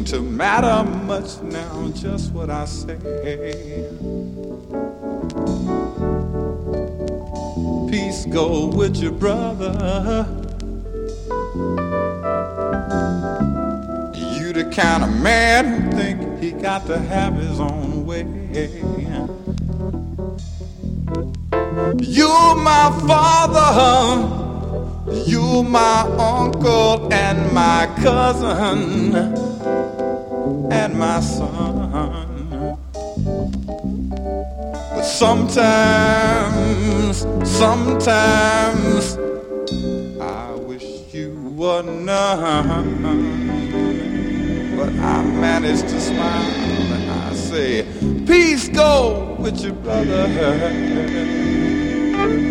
to matter much now, just what I say. Peace go with your brother. You the kind of man who think he got to have his own way. You're my father, you're my uncle and my cousin and my son. But sometimes I wish you were none. But I manage to smile and I say, peace go with your brother.